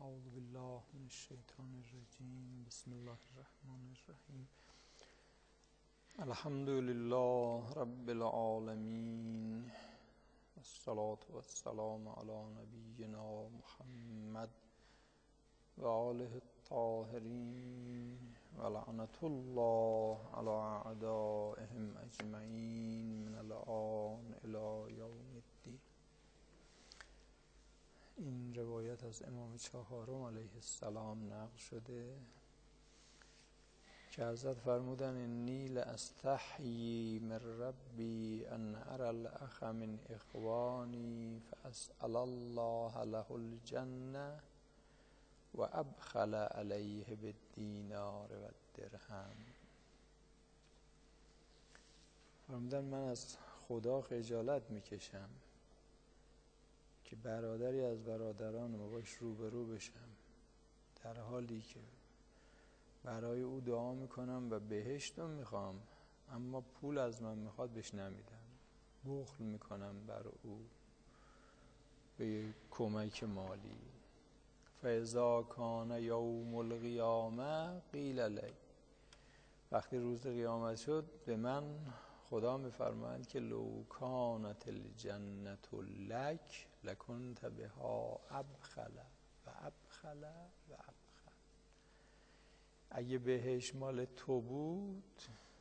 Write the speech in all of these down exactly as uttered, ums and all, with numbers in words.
اعوذ بالله من الشیطان الرجیم. بسم الله الرحمن الرحیم. الحمد لله رب العالمین، والصلاة والسلام علی نبینا محمد و آله الطاهرین و لعنة الله علی اعدائهم اجمعین من الآن الی یوم الدین. این روایت از امام چهارم علیه السلام نقل شده که حضرت فرمودن انی لاستحیی من ربی ان اری الاخ من اخوانی فاسأل الله له الجنه و ابخل علیه بالدینار و الدرهم. فرمودن من از خدا خجالت میکشم که برادری از برادرانم باش روبرو بشم در حالی که برای او دعا میکنم و بهشت رو میخوام، اما پول از من میخواد بهش نمیدم، بخل میکنم بر او به کمک مالی. فاذا کان یوم القیامه قیل لی، وقتی روز قیامت شد به من خدا میفرماید که لو کانت الجنة لک لکنت بها ابخل و ابخل و ابخل. اگه بهش مال تو بود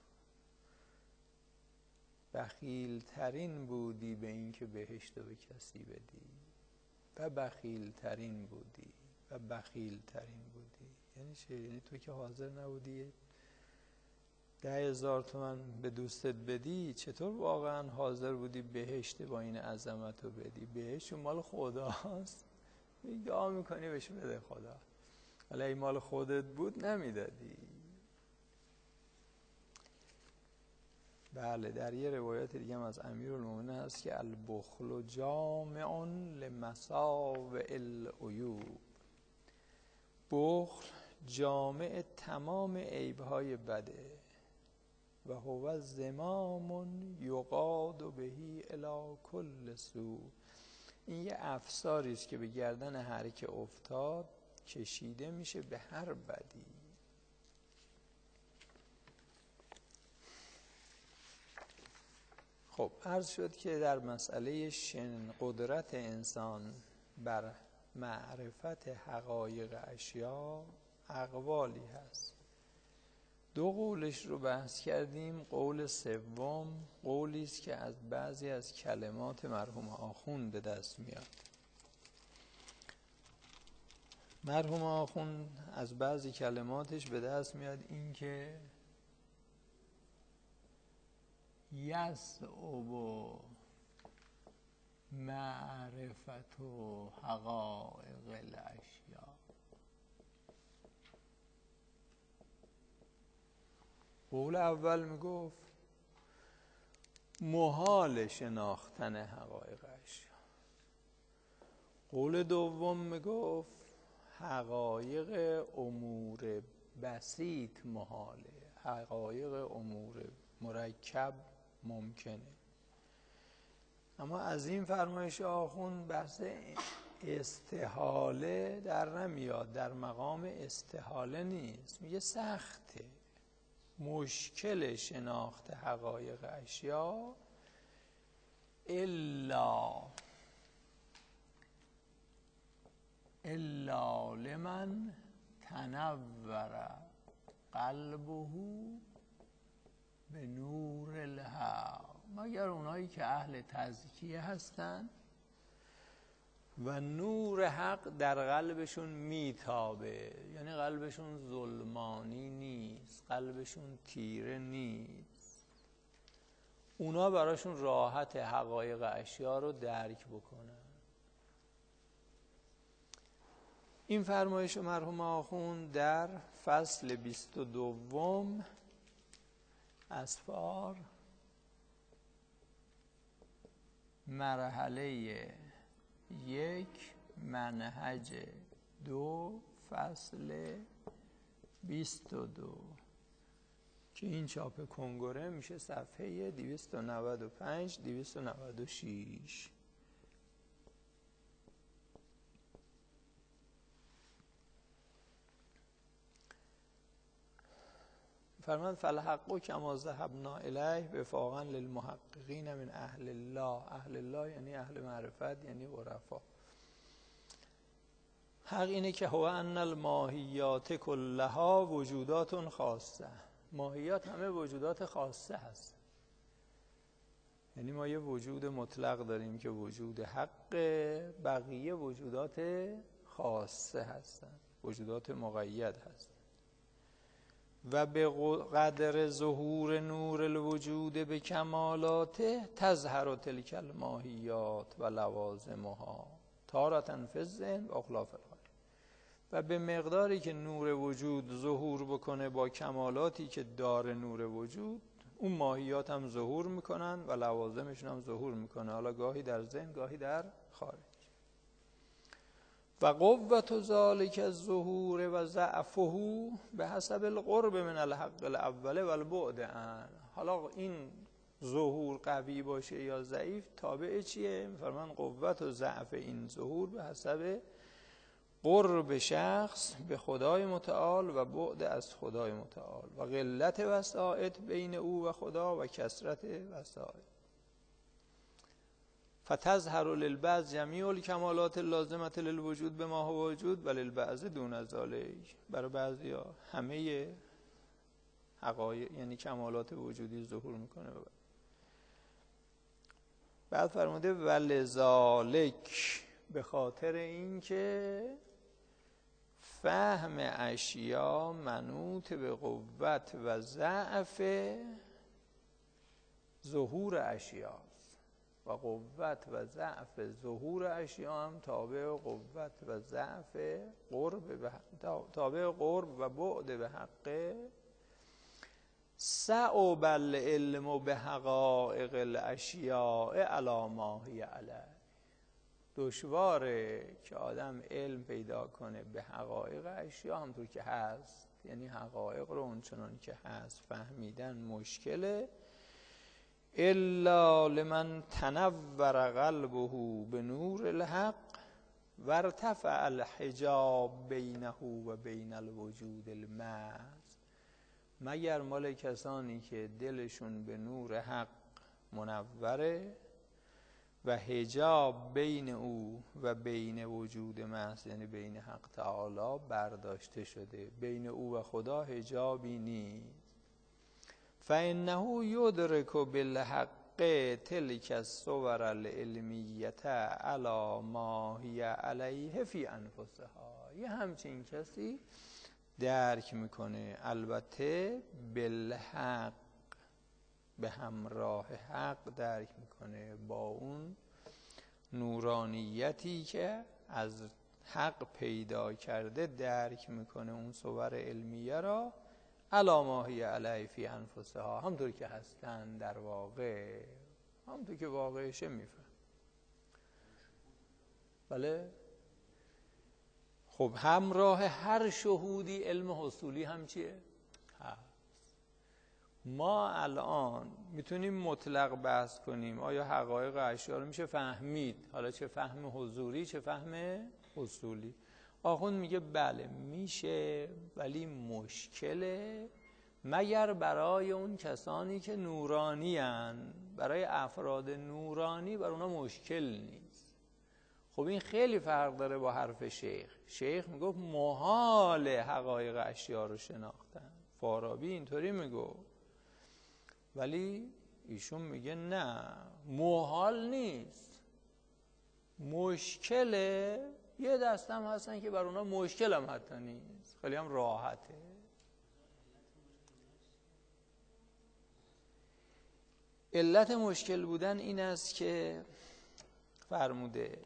بخیل ترین بودی به این که بهشت رو به کسی بدی و بخیل ترین بودی و بخیل ترین بودی. یعنی چه؟ یعنی تو که حاضر نبودی ده هزار تومن به دوستت بدی، چطور واقعا حاضر بودی بهشت با این عظمت رو بدی؟ بهشت مال خداست، دعا میکنی بهش بده خدا، ولی این مال خودت بود نمیدادی. بله، در یه روایت دیگه هم از امیرالمومنین هست که البخل جامع لمصاوع العیوب، بخل جامع تمام عیبهای بده و هو زمام یقاد بهی الی کل سوء. این یه افساری است که به گردن هر که افتاد کشیده میشه به هر بدی. خب عرض شد که در مسئله شن قدرت انسان بر معرفت حقایق اشیا اقوالی هست. دو قولش رو بحث کردیم. قول سوم قولی است که از بعضی از کلمات مرحوم آخوند به دست میاد. مرحوم آخوند از بعضی کلماتش به دست میاد این که یصعب معرفت و حقایق الاشیا. قول اول میگفت محال شناختن حقایق اشیا. قول دوم میگفت حقایق امور بسیط محاله، حقایق امور مرکب ممکنه. اما از این فرمایش آخوند بحث استحاله در نمیاد، در مقام استحاله نیست، میگه سخته، مشکل شناخت حقایق اشیا الا الا لمن تنور قلبه به نور الحق، مگر اونایی که اهل تزکیه هستن و نور حق در قلبشون میتابه، یعنی قلبشون ظلمانی نیست، قلبشون تیره نیست، اونا براشون راحت حقایق اشیا رو درک بکنن. این فرمایش مرحوم آخوند در فصل بیست و دوم اسفار مرحله یک منهج دو فصل بیست و دو که این چاپ کنگره میشه صفحه دویست و نود و پنج دویست و نود و شش. فرمان فالحق کما ذهبنا الیه وفاقا للمحققین من اهل الله. اهل الله یعنی اهل معرفت، یعنی عرفا. حق اینه که هو ان الماهیات کلها وجودات خاصه. ماهیات همه وجودات خاصه هست. یعنی ما یه وجود مطلق داریم که وجود حق، بقیه وجودات خاصه هستند، وجودات مقید هستند. و به قدر ظهور نور الوجود به کمالاته تظهر تلک الماهیات و لوازمها تارة فی الذهن و اخلاف الغیب. و به مقداری که نور وجود ظهور بکنه با کمالاتی که داره نور وجود، اون ماهیات هم ظهور میکنن و لوازمشون هم ظهور میکنه، حالا گاهی در ذهن گاهی در خارج. و قوت ذالک الظهور و ضعفه به حسب القرب من الحق الاول و البعد عنه. حالا این ظهور قوی باشه یا ضعیف تابع چیه؟ میفرمان قوت و ضعف این ظهور به حسب قرب شخص به خدای متعال و بعد از خدای متعال و قلت وسائط بین او و خدا و کثرت وسائط. فتظهر للبعض جمیع الکمالات اللازمه للوجود بما هو وجود و للبعض دون ذلک. برای بعضیا همه حقایق یعنی کمالات وجودی ظهور میکنه. بعد فرموده ولذالک، به خاطر اینکه فهم اشیا منوط به قوت و ضعف ظهور اشیاست و قوت و ضعف ظهور اشیا هم تابع قوت و ضعف قرب به تابع قرب و بعد به حق. صعب العلم به حقائق الاشیاء علی ما هی علیه. دشواره که آدم علم پیدا کنه به حقایق اشیا همطور که هست، یعنی حقایق رو اونچنان که هست فهمیدن مشکله. الا لمن تنور قلبه به نور الحق و ارتفع الحجاب بینه و بین الوجود المحض. مگر مال کسانی که دلشون به نور حق منوره و حجاب بین او و بین وجود محض، یعنی بین حق تعالی برداشته شده، بین او و خدا حجابی نیست. فانه یدرک بالحق تلک الصور العلمیه علی ما هی علیه فی انفسها. یه همچین کسی درک میکنه، البته بالحق، به همراه حق درک میکنه، با اون نورانیتی که از حق پیدا کرده درک میکنه اون صور علمیه را علی ما هی علیه فی انفسها، همطور که هستن در واقع، همطور که واقعشه میفهم. بله. خب همراه هر شهودی علم حصولی هم چیه؟ هست. ما الان میتونیم مطلق بحث کنیم آیا حقایق اشیا رو میشه فهمید، حالا چه فهم حضوری چه فهم حصولی. آخوند میگه بله میشه، ولی مشکله مگر برای اون کسانی که نورانی هن. برای افراد نورانی بر اونا مشکل نیست. خب این خیلی فرق داره با حرف شیخ. شیخ میگفت محال حقایق اشیا رو شناختن، فارابی اینطوری میگفت، ولی ایشون میگه نه محال نیست، مشکله. یه دستم هستن که بر اونا مشکل هم حتی نیست، خیلی هم راحته. علت مشکل بودن این است که فرموده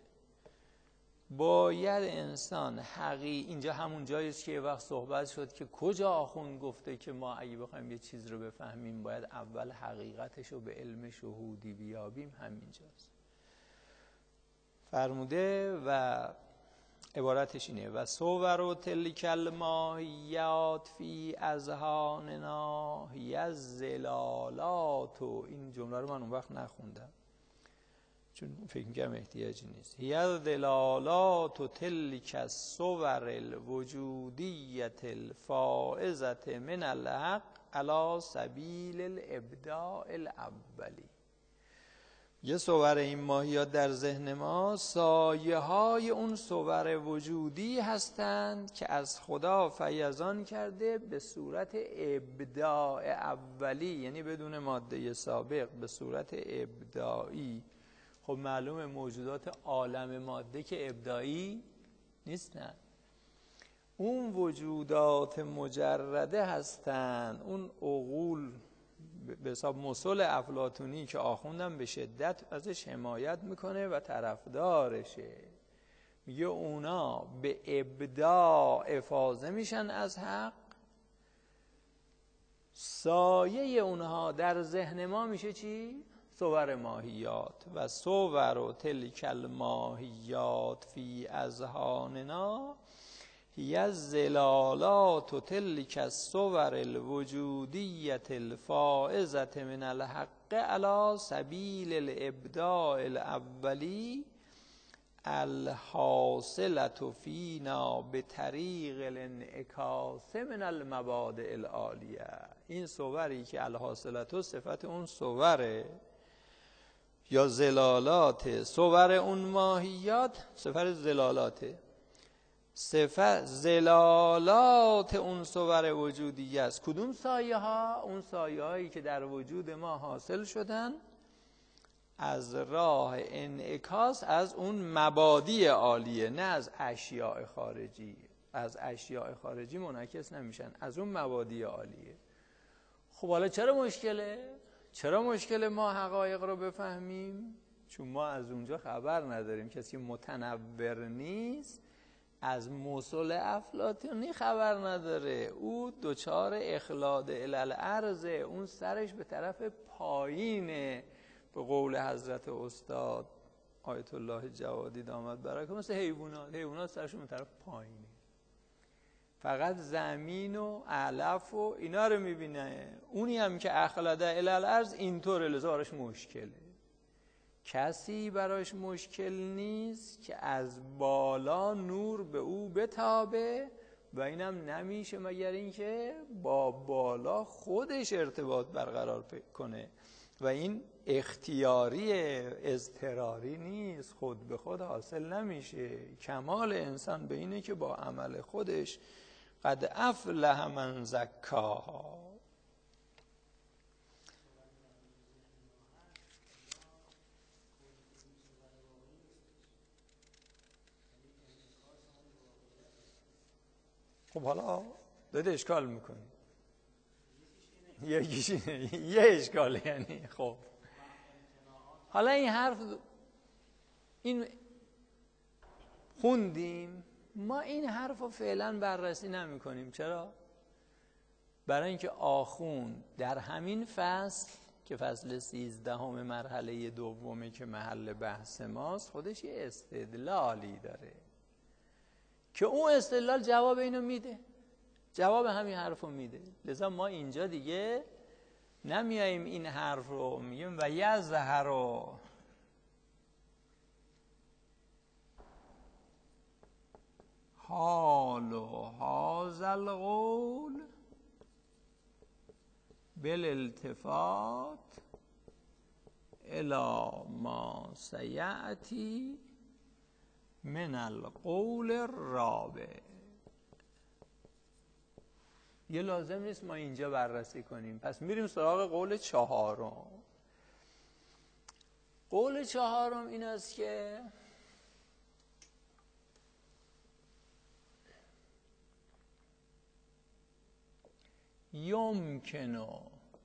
باید انسان حقیقی، اینجا همون جایی است که یه وقت صحبت شد که کجا آخوند گفته که ما اگه بخوایم یه چیز رو بفهمیم باید اول حقیقتش رو به علم شهودی بیابیم، همینجاست. فرموده و عبارتش اینه و صور و تلک الماهیات فی اذهاننا هی الزلالات. و این جمله رو من اون وقت نخوندم چون فکر می‌کردم احتیاجی نیست. هی دلالات و تلک الصور الوجودیت الفائزت من الحق علی سبیل الابداع الاولی. یه صور این ماهیات در ذهن ما سایه های اون صور وجودی هستند که از خدا فیضان کرده به صورت ابداع اولی، یعنی بدون ماده سابق، به صورت ابداعی. خب معلومه موجودات عالم ماده که ابداعی نیستن، اون وجودات مجرده هستند. اون عقول به حساب مسل افلاطونی که آخوندم به شدت ازش حمایت میکنه و طرفدارشه، میگه اونا به ابداع افاضه میشن از حق، سایه اونها در ذهن ما میشه چی؟ صور ماهیات. و صور و تلک الماهیات فی اذهاننا هی الظلالات و تلک الصور الوجودیت الفائزت من الحق علی سبیل الابداع الاولی الحاصلة فینا بطریق الانعکاس من المبادئ العالیه. این صوری که الحاصلة صفت اون صوره یا زلالات، صور اون ماهیات صفت زلالاته، صفت زلالات اون صور وجودی است. کدوم سایه ها؟ اون سایه هایی که در وجود ما حاصل شدن از راه انعکاس از اون مبادی عالیه، نه از اشیاء خارجی. از اشیاء خارجی منعکس نمیشن، از اون مبادی عالیه. خب حالا چرا مشکله؟ چرا مشکل ما حقایق رو بفهمیم؟ چون ما از اونجا خبر نداریم. کسی متنور نیست از مسل افلاطونی خبر نداره، او دوچار اخلاد الالارض، اون سرش به طرف پایینه. به قول حضرت استاد آیت الله جوادی دامت برکاته، مثل حیوانات، حیوانات سرشون به طرف پایینه، فقط زمین و علف و اینا رو میبینه. اونی هم که اخلد الالارض اینطوره، لذا براش مشکله. کسی براش مشکل نیست که از بالا نور به او بتابه و اینم نمیشه مگر اینکه با بالا خودش ارتباط برقرار کنه و این اختیاری، اضطراری نیست، خود به خود حاصل نمیشه. کمال انسان به اینه که با عمل خودش قد افلح من زکاها. خب حالا داده اشکال میکنی یکیش یه اشکال، یعنی خب حالا این حرف این خوندیم، ما این حرف رو فعلا بررسی نمی کنیم. چرا؟ برای اینکه آخوند در همین فصل که فصل سیزدهم مرحله دومه که محل بحث ماست، خودش یه استدلالی داره که اون استدلال جواب اینو میده، جواب همین حرف رو میده. لذا ما اینجا دیگه نمیاییم این حرف رو میگیم و یظهر رو حال و هذا القول بالالتفات الی ما سیأتی من القول الرابع. یه لازم نیست ما اینجا بررسی کنیم، پس میریم سراغ قول چهارم. قول چهارم این است که یمکنو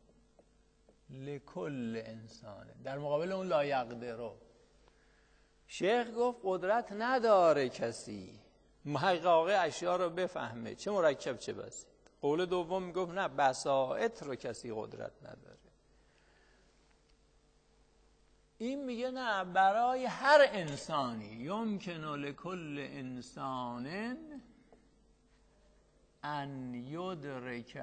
لکل انسان، در مقابل اون لا یقدرو. شیخ گفت قدرت نداره کسی حقایق اشیاء رو بفهمه، چه مرکب چه بسیط. قول دوم میگفت نه، بساط رو کسی قدرت نداره. این میگه نه، برای هر انسانی یمکن لکل انسان ان یدرک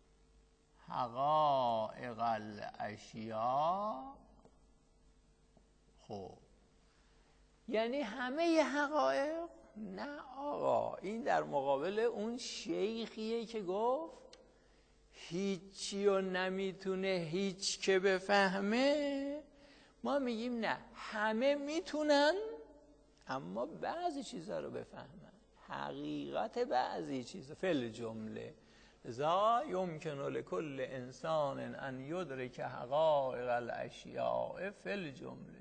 حقایق الاشیاء خب یعنی همه حقایق؟ نه آقا، این در مقابل اون شیخیه که گفت هیچی رو نمیتونه هیچ که بفهمه. ما میگیم نه، همه میتونن اما بعضی چیزا رو بفهمن، حقیقت بعضی چیزا. فل جمله ذا یمکن لکل انسان ان یدرک حقایق الاشیاء فل جمله.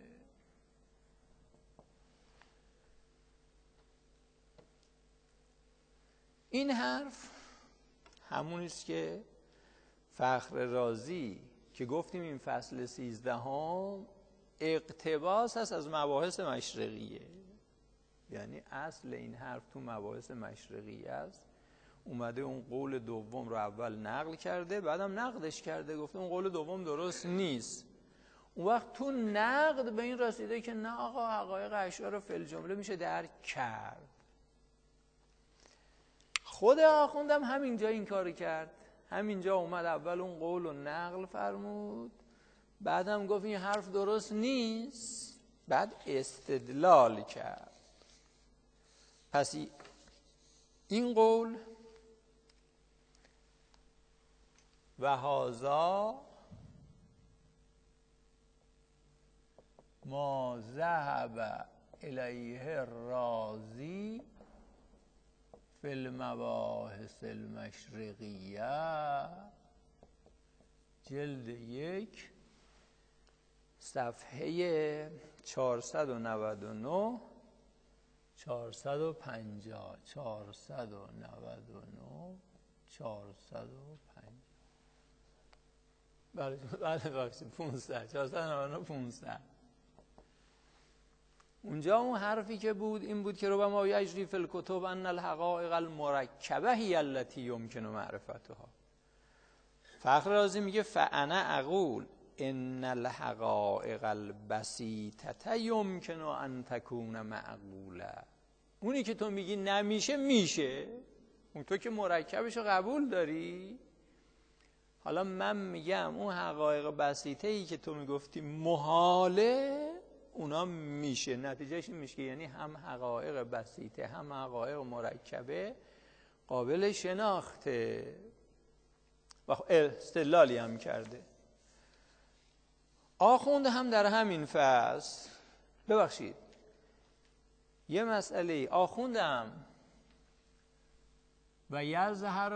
این حرف همونیست که فخر رازی که گفتیم این فصل سیزدهم اقتباس هست از مباحث مشرقیه، یعنی اصل این حرف تو مباحث مشرقیه است. اومده اون قول دوم رو اول نقل کرده، بعدم نقدش کرده، گفته اون قول دوم درست نیست. اون وقت تو نقد به این رسیده که نه آقا، حقایق اشیاء رو فی الجمله میشه درک کرد. خود آخوندم همینجا این کاری کرد، همینجا اومد اول اون قول رو نقل فرمود، بعدم گفت این حرف درست نیست، بعد استدلال کرد. پس این قول و هذا ما ذهب الیه الرازی فی المباحث المشرقیه، جلد یک صفحه چهارصد و نود و نه چهارصد و پنجاه چهارصد و نود و نه چهارصد و پنجاه بله بله باشید پانصد چهارصد و نود و نه پانصد. اونجا اون حرفی که بود این بود که ربما یجری فی الکتب ان الحقائق المرکبه هی التي یمکن معرفتها. فخر رازی میگه فانا اقول ان الحقائق البسیطه یمکن ان تکون معقوله. اونی که تو میگی نمیشه، میشه، اون تو که مرکبشو قبول داری. حالا من میگم اون حقایق بسیطه ای که تو میگفتی محاله، اونا میشه. نتیجهش این میشه یعنی هم حقایق بسیطه هم حقایق مرکبه قابل شناخته. و استدلالی هم کرده. آخوند هم در همین فصل، ببخشید یه مسئله آخوندم و یظهر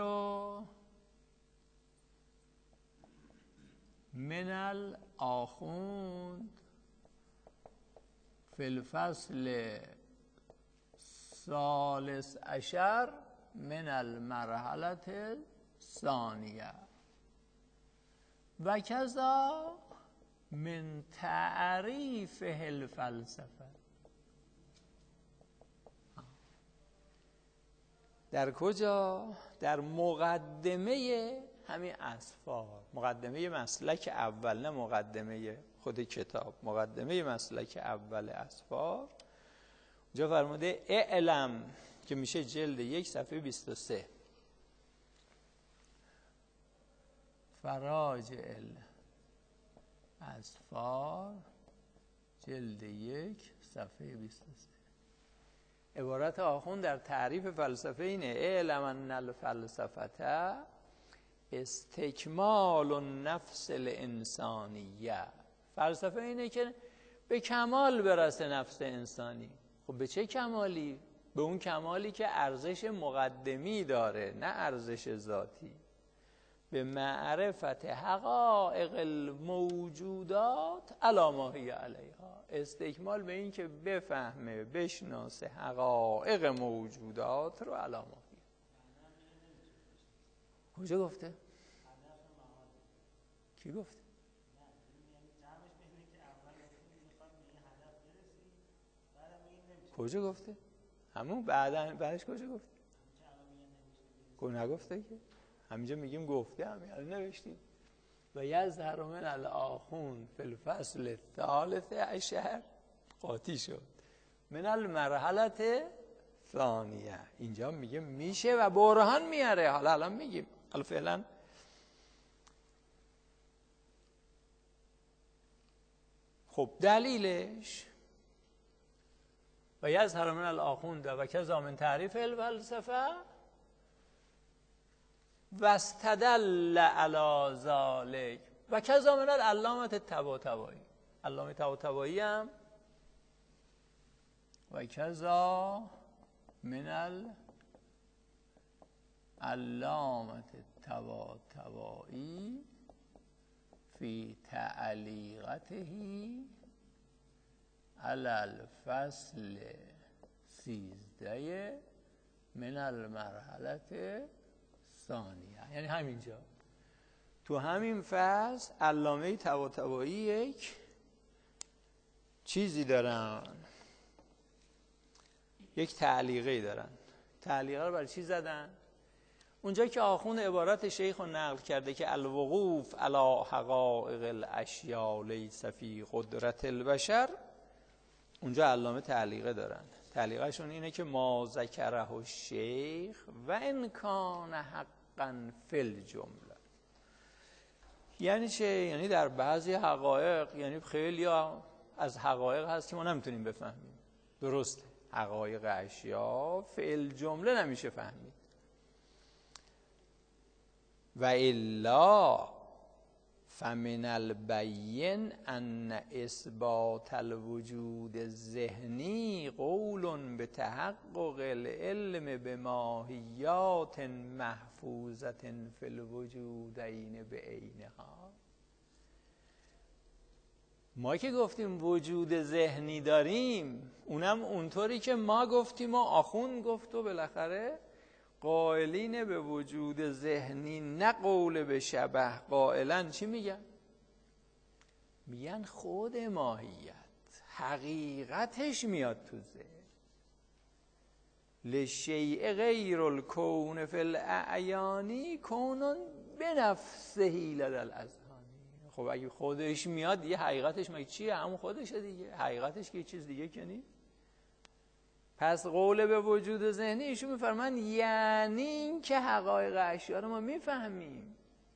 من الاخوند فی الفصل ثالث عشر من المرحله الثانیه و کذا من تعریف الفلسفه. در کجا؟ در مقدمه همین اسفار، مقدمه مسلک اول، نه مقدمه خود کتاب، مقدمه مسلک اول اسفار. اونجا فرموده اعلم که میشه جلد یک صفحه بیست و سه، فراجع الاسفار جلد یک صفحه بیست و سه. عبارت آخوند در تعریف فلسفه اینه اعلم ان الفلسفه استکمال النفس الانسانیه. فلسفه اینه که به کمال برسه نفس انسانی. خب به چه کمالی؟ به اون کمالی که ارزش مقدمی داره، نه ارزش ذاتی. به معرفت حقایق الموجودات علی ما هی علیها. استکمال به این که بفهمه، بشناسه حقایق موجودات رو علی ما هی. کجا گفته؟ کی گفته؟ کجا گفته؟ همون بعدن بعدش کجا گفته؟ کو نگفته که؟ همینجا میگیم گفته، همین نوشتیم و یظهر من الاخوند فی الفصل الثالث عشر قاطی شد من المرحله ثانیه. اینجا میگه میشه و برهان میاره. حالا الان میگیم، حالا فعلا خب دلیلش و یظهر من الاخوند و کذا من تعریف الفلسفه و استدل علی ذلک و کذا من العلامه الطباطبایی. علامه طباطبایی هم و کذا من العلامه الطباطبایی فی تعلیقته علی الفصل سیزده من المرحله ثانیه. یعنی همینجا تو همین فصل علامه طباطبایی یک چیزی دارن، یک تعلیقی دارن. تعلیقه رو برای چی زدن؟ اونجا که آخوند عبارت شیخ رو نقل کرده که الوقوف علی حقایق الاشیاء لیس فی قدرت البشر، اونجا علامه تعلیقه دارن. تعلیقشون اینه که ما ذکره الشیخ و ان کان حقا فی الجمله. یعنی چه؟ یعنی در بعضی حقایق، یعنی خیلی از حقایق هست که ما نمیتونیم بفهمیم، درسته، حقایق اشیا فی الجمله نمیشه فهمید. و الا فمن البین ان اثبات الوجود الذهنی قول بتحقق العلم بماهیات محفوظه فی الوجودین بعینها. ما که گفتیم وجود ذهنی داریم، اونم اونطوری که ما گفتیم و آخوند گفت و بالاخره قائلین به وجود ذهنی نه قول به شبه قائلن چی میگن؟ میگن خود ماهیت حقیقتش میاد تو ذهن. لشیء غیر الکون فی الاعیانی کونن بنفسه لدى الاذهانی. خب اگه خودش میاد یه حقیقتش مگه چیه؟ همون خودشه دیگه، حقیقتش که یه چیز دیگه که نیست. پس قول به وجود ذهنی ایشون میفرمان یعنی این که حقایق اشیا رو ما میفهمیم.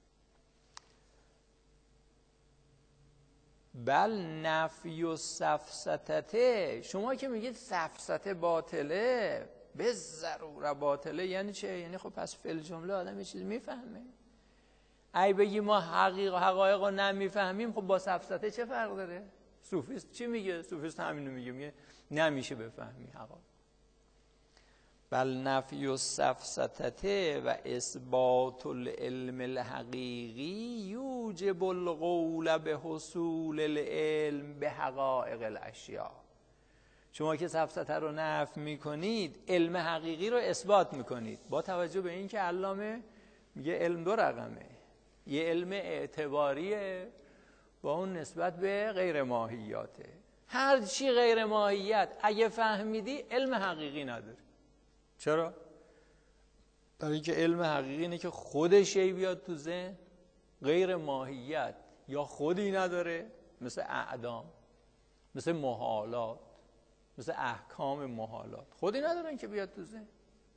بل نفی و سفسطته، شما که میگید سفسطه باطله به ضروره باطله یعنی چه؟ یعنی خب پس فی الجمله آدم یه چیز میفهمه. ای بگی ما حقیق و حقایق رو نمیفهمیم، خب با سفسطه چه فرق داره؟ صوفیست چی میگه؟ صوفیست همینو میگه، میگه نمیشه بفهمی حقایق. بل نفی السفسطه و اثبات العلم الحقیقی یوجب القول به حصول العلم به حقایق الاشیاء. شما که سفسطه رو نفی میکنید، علم حقیقی رو اثبات میکنید، با توجه به این که علامه میگه علم دو رقمه، یه علم اعتباریه با اون نسبت به غیر ماهیاته. هر چی غیر ماهیت اگه فهمیدی علم حقیقی نداری. چرا؟ برای اینکه علم حقیقی اینه که خودش ای بیاد تو ذهن، غیر ماهیت یا خودی نداره، مثل اعدام، مثل محالات، مثل احکام محالات، خودی ندارن که بیاد تو ذهن،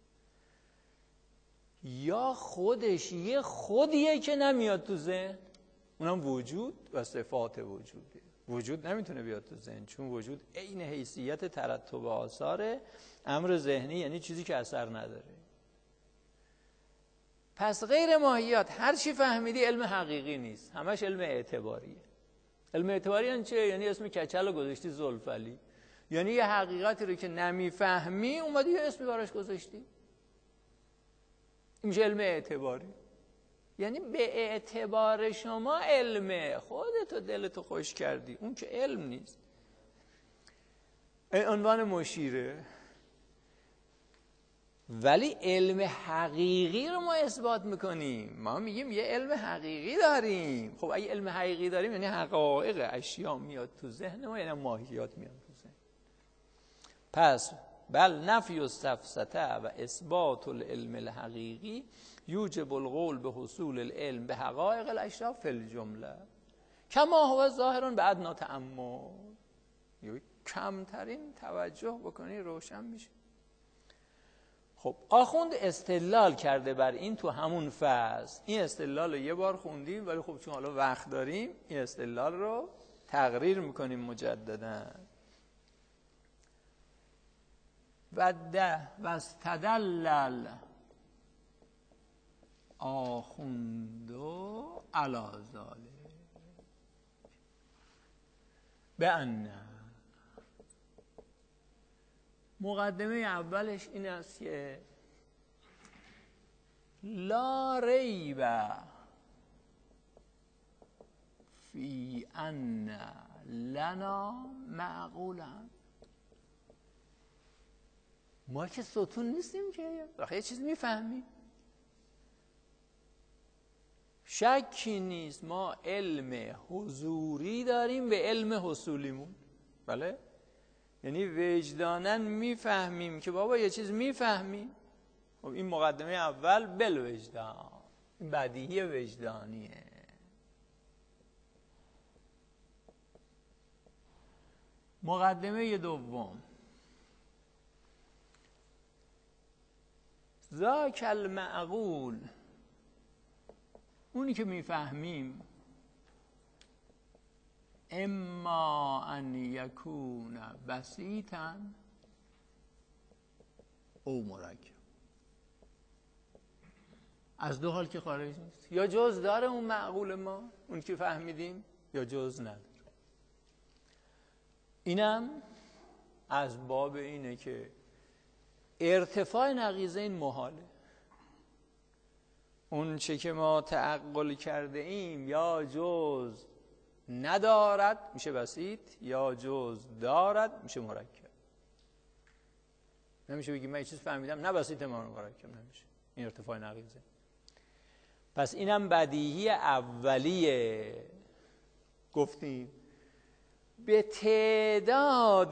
یا خودش یه خودیه که نمیاد تو ذهن، اونم وجود و صفات وجوده. وجود نمیتونه بیاد تو ذهن چون وجود عین حیثیت ترتب آثار امر ذهنی، یعنی چیزی که اثر نداره. پس غیر ماهیات هر چی فهمیدی علم حقیقی نیست، همش علم اعتباریه. علم اعتباری یعنی چه؟ یعنی اسم کچل رو گذاشتی زلفلی، یعنی یه حقیقتی رو که نمیفهمی اومدی یه اسمی براش گذاشتی، این میشه علم اعتباری. یعنی به اعتبار شما علمه، خودتو دلتو خوش کردی، اون که علم نیست. این عنوان مشیره. ولی علم حقیقی رو ما اثبات میکنیم، ما میگیم یه علم حقیقی داریم. خب اگه علم حقیقی داریم یعنی حقایق اشیا میاد تو ذهن ما، یعنی ماهیات میاد تو ذهن. پس بل نفی السفسطه و اثبات العلم الحقیقی یوجب القول به حصول العلم به حقایق الاشیا فی الجمله کما هو ظاهر به ادنی تأمل. کمترین توجه بکنی روشن میشه. خب آخوند استدلال کرده بر این تو همون فصل. این استدلال رو یه بار خوندیم، ولی خب چون حالا وقت داریم این استدلال رو تقریر میکنیم مجددا. و ده و استدلل آخوندو علی ذالک به ان مقدمه اولش این است که لا ریب فی ان لنا معقولا، ما که ستون نیستیم که آخه یه چیز میفهمیم، شکی نیست ما علم حضوری داریم به علم حصولیمون. بله، یعنی وجدانن میفهمیم که بابا یه چیز میفهمیم. خب این مقدمه اول بل وجدان، این بدیهی وجدانیه. مقدمه دوم ذاک المعقول، اونی که میفهمیم اما ان یکون بسیطا او مرکب، از دو حال که خارج نیست، یا جز داره اون معقول ما اون که فهمیدیم یا جز نداره. اینم از باب اینه که ارتفاع نقیضه این محاله. اون چه که ما تعقل کرده ایم یا جز ندارد میشه بسیط، یا جز دارد میشه مرکب. نمیشه بگیم من یه چیز فهمیدم نه بسیط ما مرکب، نمیشه، این ارتفاع نقیضه. پس اینم بدیهی اولیه. گفتیم به تعداد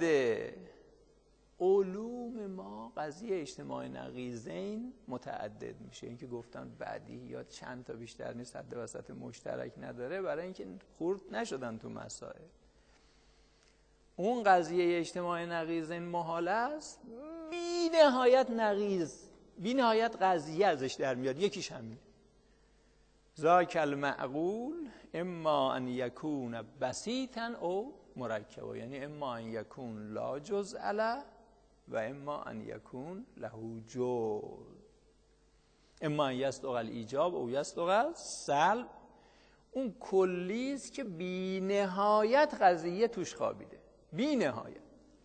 علوم ما قضیه اجتماع نقیضین متعدد میشه. این که گفتن بدیهیات چند تا بیشتر نیست، حد وسط مشترک نداره، برای اینکه خورد نشدن تو مسائل. اون قضیه اجتماع نقیضین محال است، بی نهایت نقیض، بی نهایت قضیه ازش در میاد. یکیش همین ذاک المعقول اما ان یکون بسیطا او مرکب، یعنی اما ان یکون لا جزء له و اما ان یکون له جزء، اما ان یصدق الایجاب او یصدق السلب. اون کلیست که بی نهایت قضیه توش خوابیده، بی نهایت.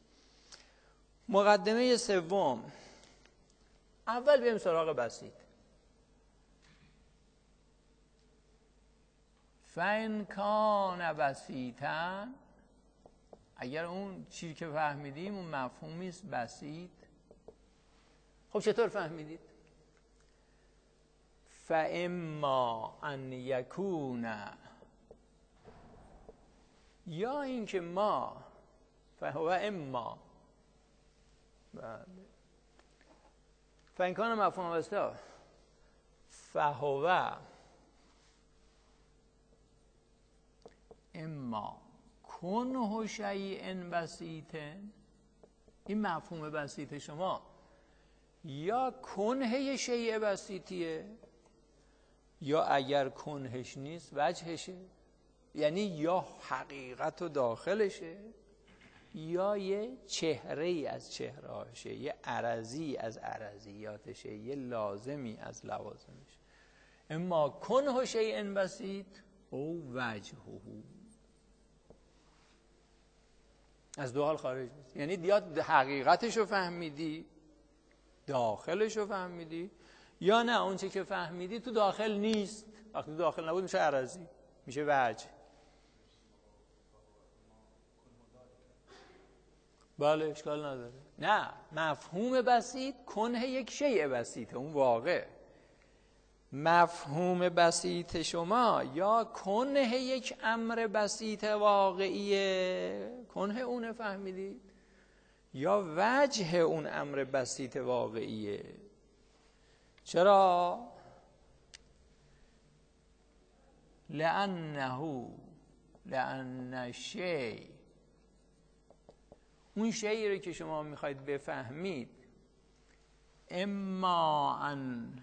مقدمه سوم، اول بریم سراغ بسیط. فَإِنْ کَانَ بسیطاً، اگر اون چیزی که فهمیدیم اون مفهومی است بسیط، خب چطور فهمیدید؟ فَإِمَّا أَنْ یَکُونَ، یا اینکه ما فهو اما فَإِنْ کَانَ مفهوم بسیط فهو اما کنه شیء بسیط، این مفهوم بسیط شما یا کنه شیء بسیطیه، یا اگر کنهش نیست وجهشه، یعنی یا حقیقت و داخلشه یا یه چهره ای از چهرهاشه، یه عرضی از عرضیاتشه، یه لازمی از لوازمشه. اما کنه شیء بسیط او وجهه، از دو حال خارج نیست. یعنی یا حقیقتش رو فهمیدی، داخلش رو فهمیدی، یا نه اون چه که فهمیدی تو داخل نیست. وقتی داخل نبود میشه عرضی، میشه وجه. بله اشکال نداره. نه، مفهوم بسیط کنه یک شیء بسیطه، اون واقع. مفهوم بسیط شما یا کنه یک امر بسیط واقعیه، کنه اونه فهمیدید، یا وجه اون امر بسیط واقعیه. چرا؟ لأنه لأن الشیء، اون شیئی رو که شما میخواید بفهمید، اما ان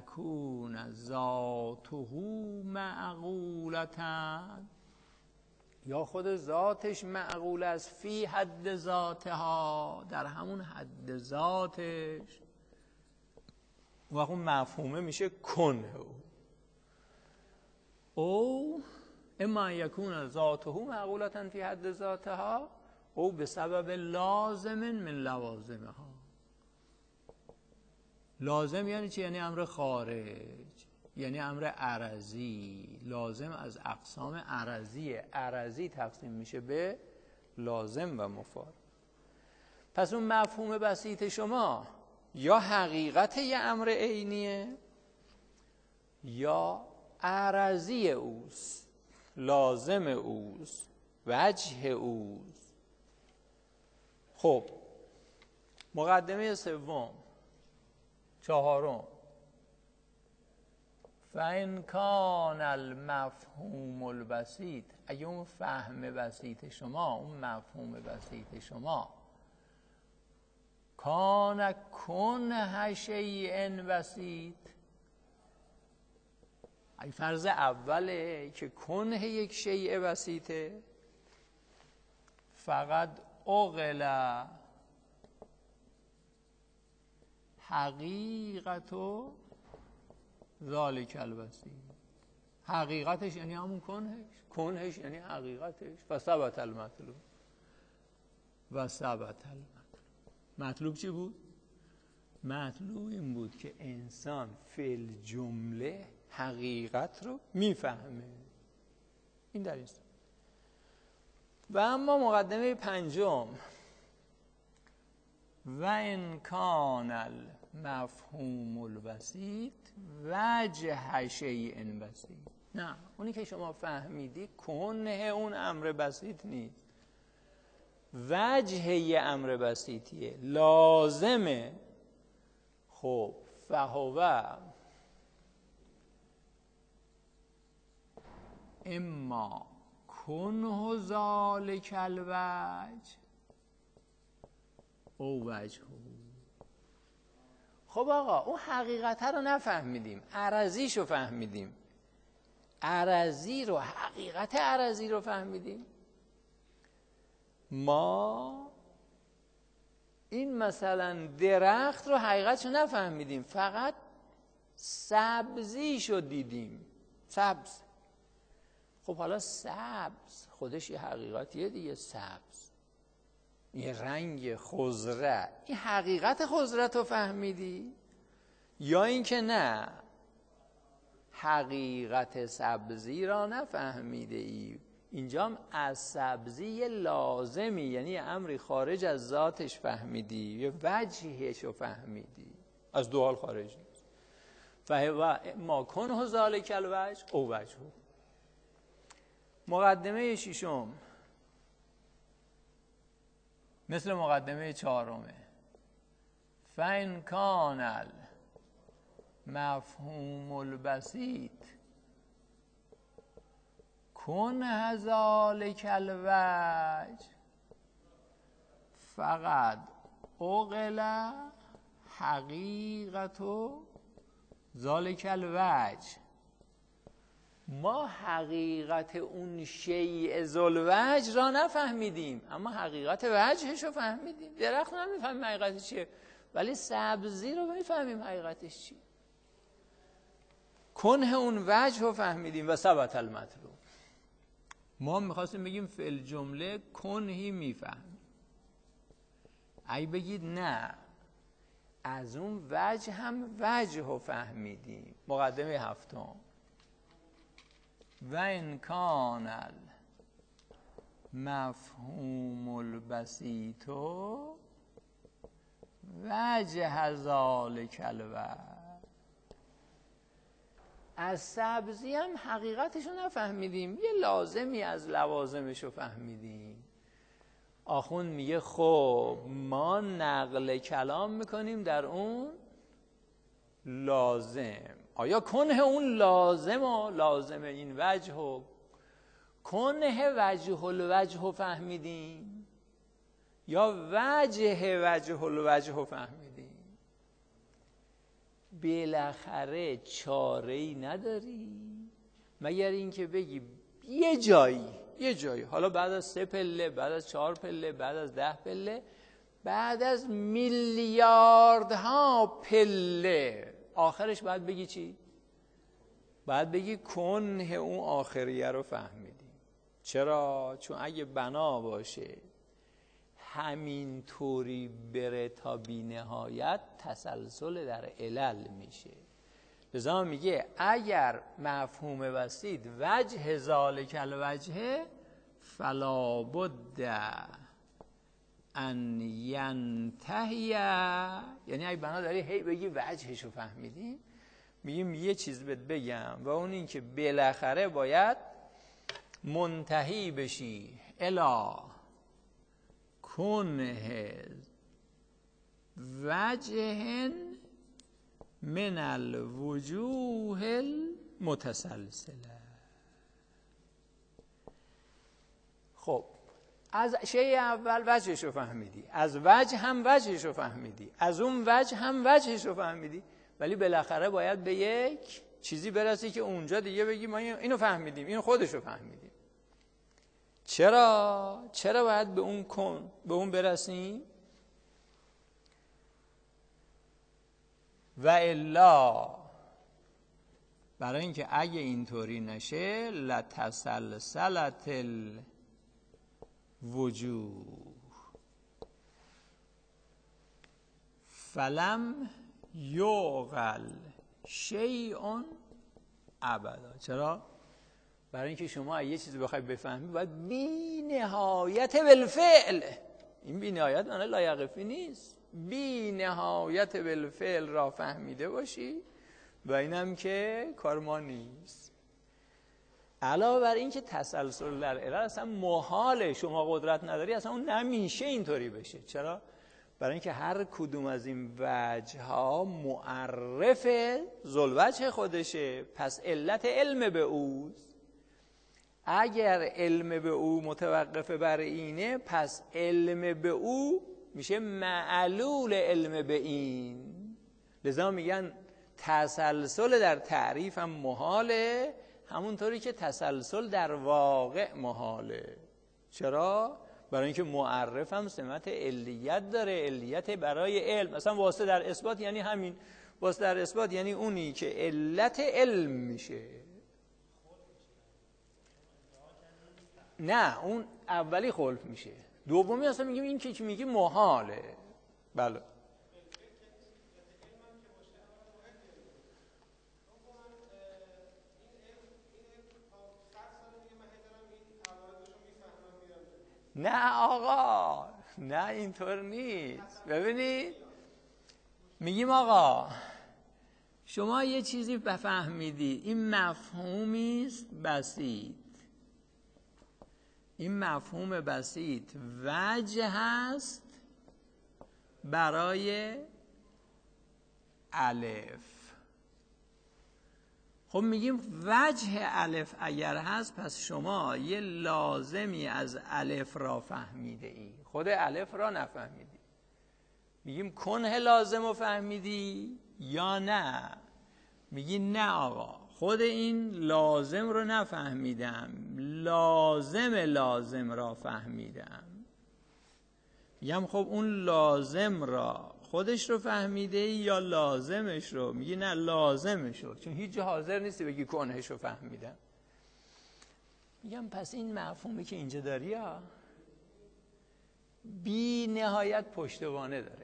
یکون ذاته معقولتاً، یا خود ذاتش معقول است فی حد ذاتها، در همون حد ذاتش، و اون مفهومه میشه کنه او او اما یکون ذاته معقولتا فی حد ذاتها او به سبب لازم من لوازمها. لازم یعنی چی؟ یعنی امر خارج، یعنی امر عرضی. لازم از اقسام عرضیه. عرضی تقسیم میشه به لازم و مفاد. پس اون مفهوم بسیط شما یا حقیقت یه امر عینیه یا عرضی اوست، لازم اوست، وجه اوست. خب مقدمه سوم، چهارم، فَإِنْ کَانَ الْمَفْهُومُ الْبَسِيطُ، اگه اون فهم بسیط شما، اون مفهوم بسیط شما کان کنه شیء بسیط، اگه فرض اوله که کنه یک شیء بسیطه، فقط اغلا حقیقت و ذالک البسیط. حقیقتش یعنی همون کنهش، کنهش یعنی حقیقتش. و ثبت المطلوب، و ثبت المطلوب. مطلوب چی بود؟ مطلوب این بود که انسان فی الجمله حقیقت رو میفهمه. این در این است. و اما مقدمه پنجم، و ان کان المفهوم البسیط وجه شیء بسیط. نه، اونی که شما فهمیدی کنه اون امر بسیط نیست، وجه یه امر بسیطیه، لازمه. خب فهو اما کنه ذالک الوجه او وجهه. خب آقا اون حقیقت رو نفهمیدیم، عرضیش رو فهمیدیم. عرضی رو، حقیقت عرضی رو فهمیدیم. ما این مثلا درخت رو حقیقتش رو نفهمیدیم، فقط سبزیش رو دیدیم. سبز. خب حالا سبز خودش یه حقیقتیه دیگه. سبز یه رنگ خضره، این حقیقت خضرت رو فهمیدی؟ یا اینکه نه، حقیقت سبزی را نفهمیده ای. اینجا هم از سبزی لازمی، یعنی امری خارج از ذاتش فهمیدی، یه وجهش رو فهمیدی، از دو حال خارج نیست. فهو ما کنه ذالک الوجه او وجهه. مقدمه ششم مثل مقدمه چهارمه، فَإِنْ کَانَ المفهوم البسیط کنه ذالک الوجه فقط اغلا حقیقت و ذالک الوجه. ما حقیقت اون شیء ذوالوجه را نفهمیدیم، اما حقیقت وجهش رو فهمیدیم. درخت نمیفهمیم حقیقتش چیه، ولی سبزی رو میفهمیم حقیقتش چیه. کنه اون وجه رو فهمیدیم و ثبت المطلوب. ما میخواستیم بگیم فی الجمله کنهی میفهمیم. اگه بگید نه، از اون وجه هم وجه رو فهمیدیم. مقدمه هفتم، و ان کان المفهوم البسیط وجه ذالک الوجه. از سبزی هم حقیقتش رو نفهمیدیم، یه لازمی از لوازمش رو فهمیدیم. آخوند میگه خب ما نقل کلام میکنیم در اون لازم. آیا کنه اون لازم و لازم این وجه و کنه وجه الوجه رو فهمیدیم یا وجه وجه الوجه رو فهمیدیم؟ بالاخره چاره‌ای نداری مگر اینکه بگی یه جایی یه جایی، حالا بعد از سه پله، بعد از چهار پله، بعد از ده پله، بعد از میلیاردها پله، آخرش باید بگی چی؟ باید بگی کنه اون آخریه رو فهمیدی. چرا؟ چون اگه بنا باشه همین طوری بره تا بی نهایت، تسلسل در علل میشه. لذا میگه اگر مفهوم بسیط وجه ذالک الوجه فلا بد ان ینتهی، یعنی اگه بنا داری هی بگی وجهشو فهمیدی، میگیم یه چیز بهت بگم و اون این که بالاخره باید منتهی بشی الی کنه وجه من الوجوه المتسلسله. خب از شیء اول وجهش رو فهمیدی، از وجه هم وجهش رو فهمیدی، از اون وجه هم وجهش رو فهمیدی، ولی بالاخره باید به یک چیزی برسی که اونجا دیگه بگی ما اینو فهمیدیم، اینو خودش رو فهمیدیم. چرا؟ چرا باید به اون کن به اون برسیم؟ و الا، برای اینکه اگه اینطوری نشه لتسلسلت الوجوه فلم یعقل شیء ابدا. چرا؟ برای اینکه شما یه چیزی بخوای بفهمی باید بی نهایت بالفعل، این بی نهایت معنی لایقفی نیست، بی نهایت بالفعل را فهمیده باشی و اینم که کار ما نیست. علاوه بر این که تسلسل در علل اصلا محاله، شما قدرت نداری اصلا اون نمیشه اینطوری بشه. چرا؟ برای اینکه هر کدوم از این وجه ها معرف ذوالوجه خودشه، پس علت علم به اوست. اگر علم به او متوقف بر اینه، پس علم به او میشه معلول علم به این. لذا میگن تسلسل در تعریف هم محاله، همونطوری که تسلسل در واقع محاله. چرا؟ برای اینکه معرف هم سمت علیت داره، علیت برای علم. مثلا واسطه در اثبات یعنی همین، واسطه در اثبات یعنی اونی که علت علم میشه. نه، اون اولی خلف میشه، دومی اصلا میگیم این که میگی محاله. بله نه آقا، نه اینطور نیست. ببینید میگیم آقا شما یه چیزی بفهمیدید، این مفهومی است بسیط، این مفهوم بسیط وجه هست برای الف. خب میگیم وجه الف اگر هست، پس شما یه لازمی از الف را فهمیده ای، خود الف را نفهمیدی. میگیم کنه لازم رو فهمیدی یا نه؟ میگی نه آقا، خود این لازم رو نفهمیدم، لازم لازم را فهمیدم. میگم خب اون لازم را خودش رو فهمیده ای یا لازمش رو؟ میگی نه لازمش رو، چون هیچ جا حاضر نیستی بگی کنهش رو فهمیدم. میگم پس این مفهومی که اینجا داری ها بی نهایت پشتوانه داره.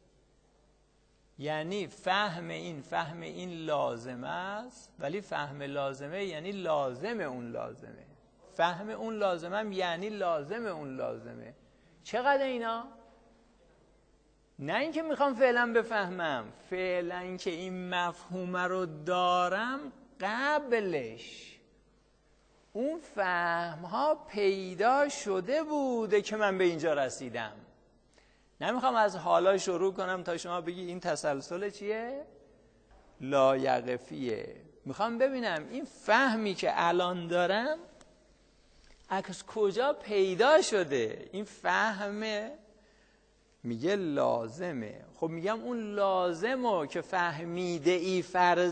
یعنی فهم این فهم این لازم است، ولی فهم لازمه یعنی لازم اون لازمه، فهم اون لازمم یعنی لازم اون لازمه. چقدر اینا؟ نه اینکه میخوام فعلا بفهمم، فعلا که این مفهوم رو دارم، قبلش اون فهم ها پیدا شده بوده که من به اینجا رسیدم. نمیخوام از حالا شروع کنم تا شما بگی این تسلسل چیه؟ لایقفیه. میخوام ببینم این فهمی که الان دارم از کجا پیدا شده. این فهمه میگه لازمه. خب میگم اون لازمو که فهمیده ای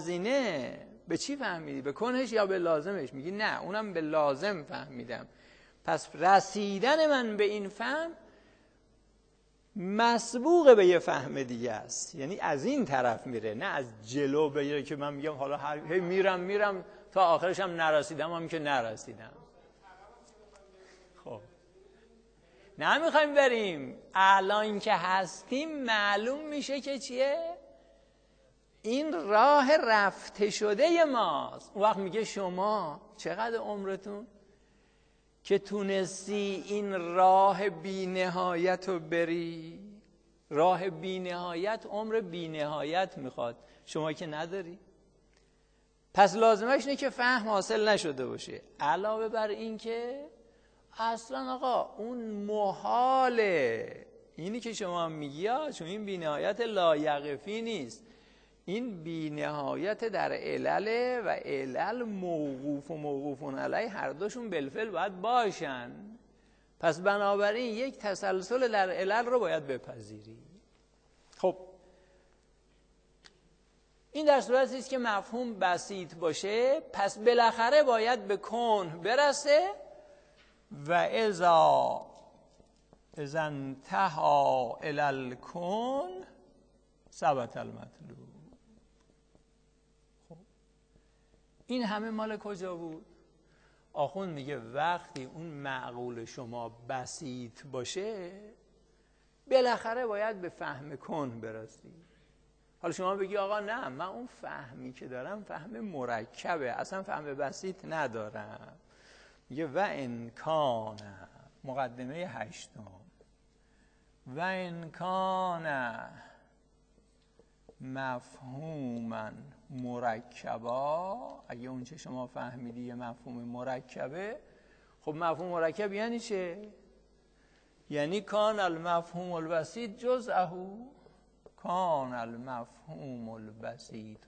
فرضینه، به چی فهمیدی؟ به کنهش یا به لازمش؟ میگی نه اونم به لازم فهمیدم. پس رسیدن من به این فهم مسبوق به یه فهم دیگه است، یعنی از این طرف میره، نه از جلو بگیره که من میگم حالا هر هی میرم میرم تا آخرش هم نرسیدم، هم که نرسیدم. خب نه میخوایم بریم، الان که هستیم معلوم میشه که چیه؟ این راه رفته شده ماست. اون وقت میگه شما چقدر عمرتون که تونستی این راه بی نهایت رو بری؟ راه بی نهایت عمر بی نهایت میخواد، شما که نداری. پس لازمش اینه که فهم حاصل نشده باشه. علاوه بر این که اصلا آقا اون محاله، اینی که شما میگی ها، چون این بی نهایت لایقفی نیست، این بی نهایت در علله و علل موقوف و موقوفون علیه هر دوشون بالفعل باید باشن. پس بنابراین یک تسلسل در علل رو باید بپذیری. خب این در صورتی است که مفهوم بسیط باشه، پس بالاخره باید به کون برسه و اذا اذا انتهى الی الکون ثبت المطلوب. خب این همه مال کجا بود؟ آخوند میگه وقتی اون معقول شما بسیط باشه بالاخره باید به فهم کن برسی. حالا شما بگی آقا نه، من اون فهمی که دارم فهم مرکبه، اصلا فهم بسیط ندارم. میگه و انکان، مقدمه هشتم، و انکان مفهوما مرکبا، اگه اون چه شما فهمیدی یه مفهوم مرکبه، خب مفهوم مرکب یعنی چه؟ یعنی کان المفهوم البسیط جزءه، کان المفهوم البسیط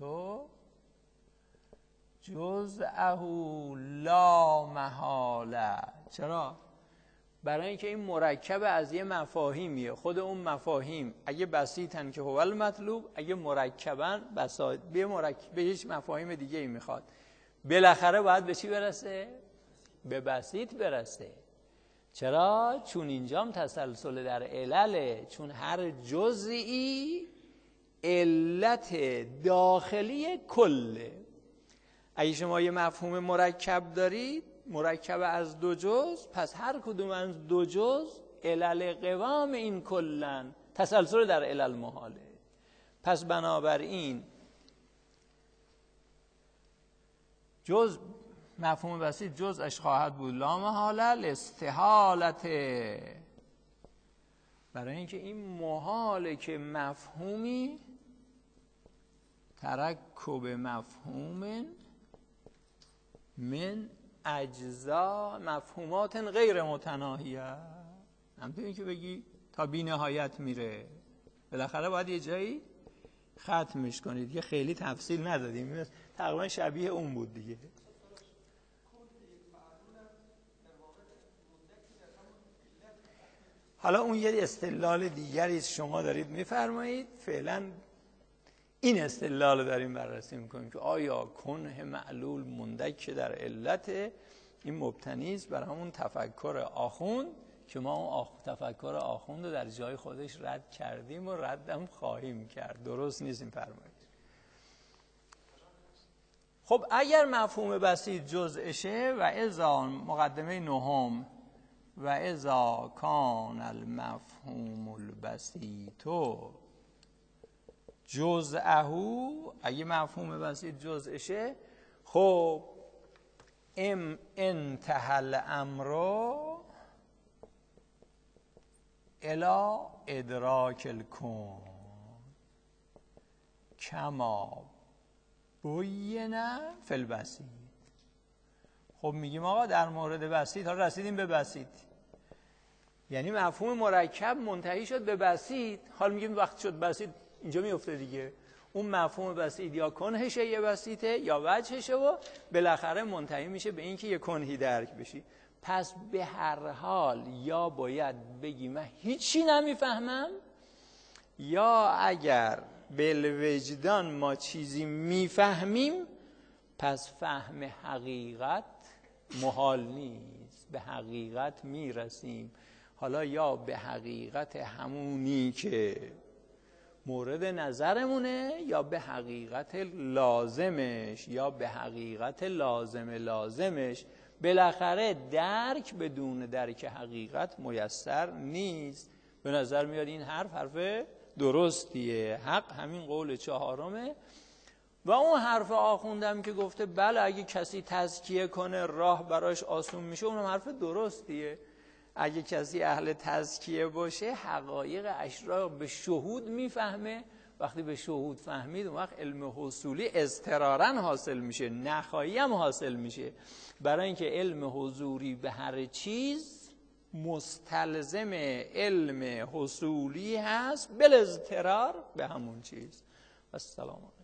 جزءه لا محاله. چرا؟ برای اینکه این مرکب از یه مفاهیمیه، خود اون مفاهیم اگه بسیطن که هو المطلوب، اگه مرکبن بساط به مرکب به هیچ مفاهیم دیگه ای میخواد، بالاخره باید به چی برسه؟ به بسیط برسه. چرا؟ چون اینجام تسلسل در علله، چون هر جزئی علت داخلی کله. اگه شما یه مفهوم مرکب دارید، مرکب از دو جز، پس هر کدوم از دو جز علل قوام این کلن، تسلسل در علل محاله. پس بنابراین جز مفهوم بسیط جزءش خواهد بود لا محاله الاستحالت، برای اینکه این محاله که مفهومی ترکب مفهوم من اجزا مفهومات غیر متناهیه. همطور این که بگی تا بی نهایت میره، بالاخره باید یه جایی ختمش کنید. دیگه خیلی تفصیل ندادیم، تقریبا شبیه اون بود دیگه. حالا اون یه استدلال دیگری شما دارید میفرمایید، فعلا این استدلال رو داریم بررسی میکنیم که آیا کنه معلول مندک در علت، این مبتنی است بر همون تفکر آخوند که ما اون آخ... تفکر آخوند رو در جای خودش رد کردیم و ردم خواهیم کرد. درست نیست این فرمایش. خب اگر مفهوم بسیط جزءشه و اذا مقدمه نهم و اذا کان المفهوم البسیط جزءه، اگه مفهوم بسیط جزءشه، خب ام انتهى الامر الى ادراک الکون کما بینه فی البسیط. خب میگیم آقا در مورد بسیط ها رسیدیم به بسیط، یعنی مفهوم مرکب منتهی شد به بسیط. حال میگیم وقت شد بسیط اینجا میفته دیگه، اون مفهوم بسیط یا کنهشه یه بسیطه یا وجهشه و بالاخره منتهی میشه به اینکه یه کنهی درک بشی. پس به هر حال یا باید بگی من هیچی نمیفهمم، یا اگر بالوجدان ما چیزی میفهمیم پس فهم حقیقت محال نیست. به حقیقت میرسیم. حالا یا به حقیقت همونی که مورد نظرمونه یا به حقیقت لازمش یا به حقیقت لازم لازمش. بالاخره درک بدون درک حقیقت میسر نیست. به نظر میاد این حرف حرف درستیه، حق همین قول چهارمه. و اون حرف آخوندم که گفته بله اگه کسی تزکیه کنه راه براش آسون میشه، اونم حرف درستیه. اگه کسی اهل تزکیه باشه حقایق اشرا به شهود میفهمه. وقتی به شهود فهمید اون وقت علم حصولی اضطرارا حاصل میشه، نخواهی هم حاصل میشه. برای اینکه علم حضوری به هر چیز مستلزم علم حصولی هست بالاضطرار به همون چیز. السلام.